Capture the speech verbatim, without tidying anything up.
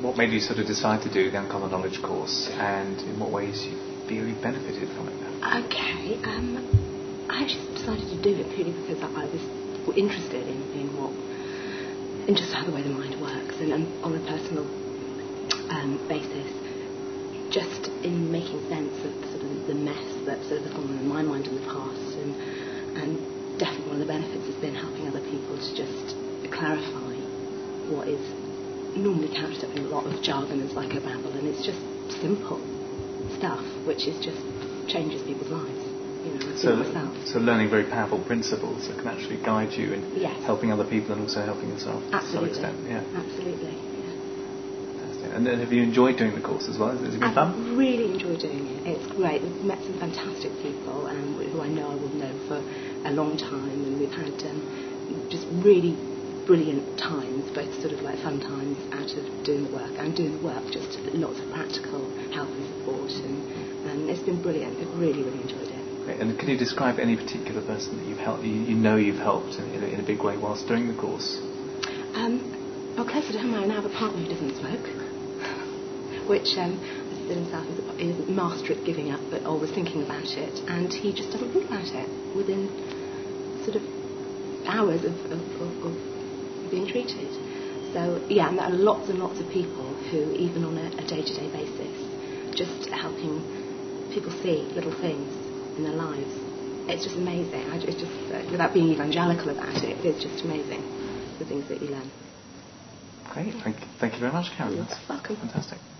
what made you sort of decide to do the Uncommon Knowledge course, and in what ways you feel you benefited from it? Okay, um, I actually decided to do it purely because I was interested in, in what, in just how the way the mind works, and, and on a personal um, basis, just in making sense of sort of the mess that sort of has gone on in my mind in the past, and and definitely one of the benefits has been helping other people to just clarify what is normally couched up in a lot of jargon and psychobabble, and it's just simple stuff which is just changes people's lives. You know, so, myself. so learning very powerful principles that can actually guide you in yes. helping other people and also helping yourself Absolutely. to some extent. Yeah. Absolutely. Fantastic. And then have you enjoyed doing the course as well? Has it been I've fun? really enjoyed doing it. It's great. We've met some fantastic people um, who I know I will know for a long time, and we've had um, just really brilliant times, both sort of like fun times out of doing the work and doing the work, just lots of practical help and support, and, and it's been brilliant. I've really, really enjoyed it. Great. And can you describe any particular person that you've helped, you, you know you've helped in, in, a, in a big way whilst doing the course? Um, well, closer to home, I now have a partner who doesn't smoke, which um, as he said himself is, a, is a master at giving up, but always thinking about it, and he just doesn't think about it within sort of hours of, of, of, of being treated. So yeah, and there are lots and lots of people who, even on a, a day-to-day basis, just helping people see little things in their lives. It's just amazing. I, it's just uh, without being evangelical about it, it's just amazing the things that you learn. Great. Thank, thank you very much, Karen. You're That's welcome. Fantastic.